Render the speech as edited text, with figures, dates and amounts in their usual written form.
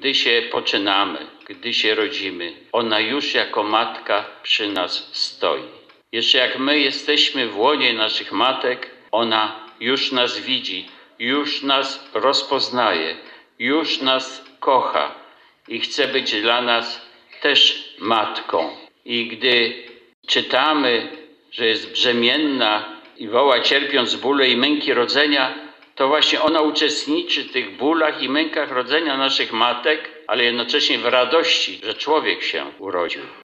gdy się poczynamy, gdy się rodzimy, ona już jako matka przy nas stoi. Jeszcze jak my jesteśmy w łonie naszych matek, ona już nas widzi, już nas rozpoznaje, już nas kocha i chce być dla nas też matką. I gdy czytamy, że jest brzemienna i woła cierpiąc bóle i męki rodzenia, to właśnie ona uczestniczy w tych bólach i mękach rodzenia naszych matek, ale jednocześnie w radości, że człowiek się urodził.